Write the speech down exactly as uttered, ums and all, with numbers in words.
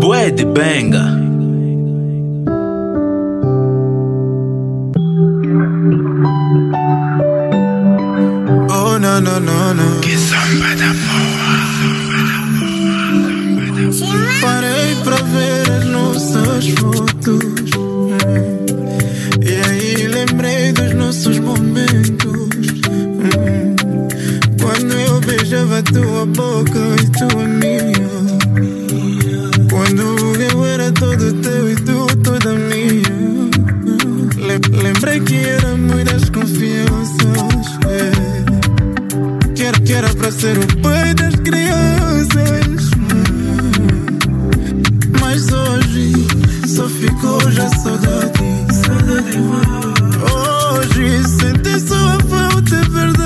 Tu é de benga. Oh, não, não, não, não. Que samba da boa. Parei pra ver as nossas fotos, e aí lembrei dos nossos momentos. Quando eu beijava tua boca e tua minha, quando eu era todo teu e tu toda minha. Lembrei que éramos das confianças, é. que, era, que era pra ser o pai das crianças. Mas hoje só ficou já saudade. Hoje senti sua falta, é verdade.